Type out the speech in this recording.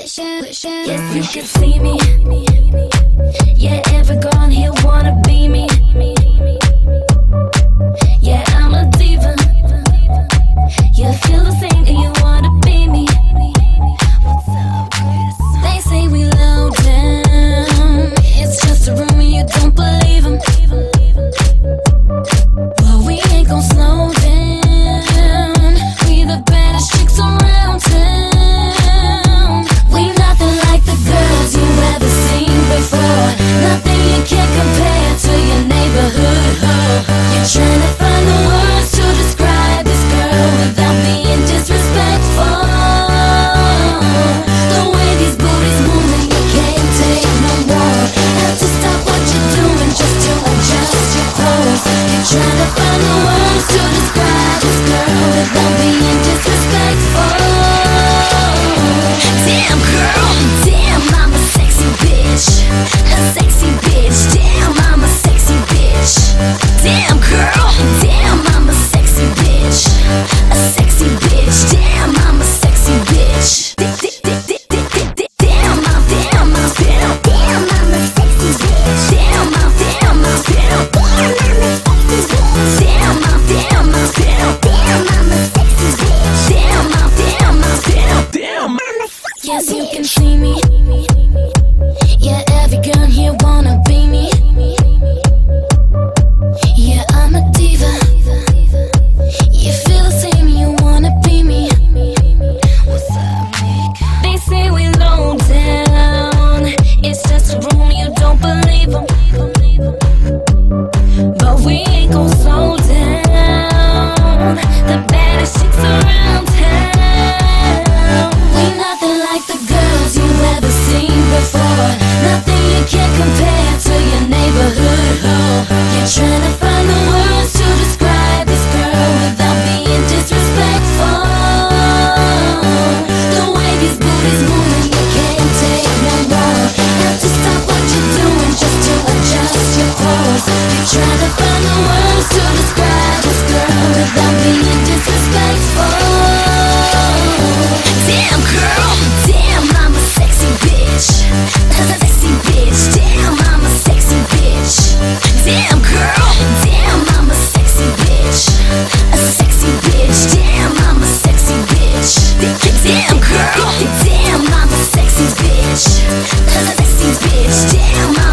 Yes, you can see me. Yeah, every girl on here wanna be me. Yeah, I'm a diva. You feel the same and you wanna be me. What's up, Chris? They say we low down. It's just a rumor, you don't believe 'em. But we ain't gon' slow down. We the baddest chicks around town. We nothing like the girls you've ever seen before. Nothing you can compare to your neighborhood hoe. You're trying to find the words to describe this girl without being disrespectful. The way these booties moving, you can't take no more. Have to stop what you're doing just to adjust your clothes. You're trying to find the words to describe this girl without being disrespectful. Damn girl, damn I'm a sexy bitch. A sexy bitch, damn I'm a sexy bitch. Damn girl, damn I'm a sexy bitch. A sexy bitch, damn I'm a sexy bitch. Damn I'm damn I'm still. Damn I'm a sexy bitch. Damn I'm damn I'm still. Damn I'm damn I'm still. Damn I'm a sexy bitch. Damn I'm damn I'm still. Damn. Yes, you can see me. Yeah, every girl here wanna be me. Yeah, I'm a diva. You feel the same, you wanna be me. What's up, Nick? They say we low down. It's just a rumor, you don't believe 'em. But we ain't gon' slow down. The baddest chicks around town. We nothing like the girls you've ever seen before. Nothing you can compare to your neighborhood hoe. You're trying to find the words to describe this girl without being disrespectful. The way these booties moving, you can't take no more. Have to stop what you're doing just to adjust your clothes. You're trying to find the words to describe this girl without being disrespectful. Damn girl, damn I'm a sexy bitch. A sexy bitch, damn I'm a sexy bitch. Damn girl, damn I'm a sexy bitch. A sexy bitch, damn I'm a sexy bitch. Damn girl, damn I'm a sexy bitch. A sexy bitch, damn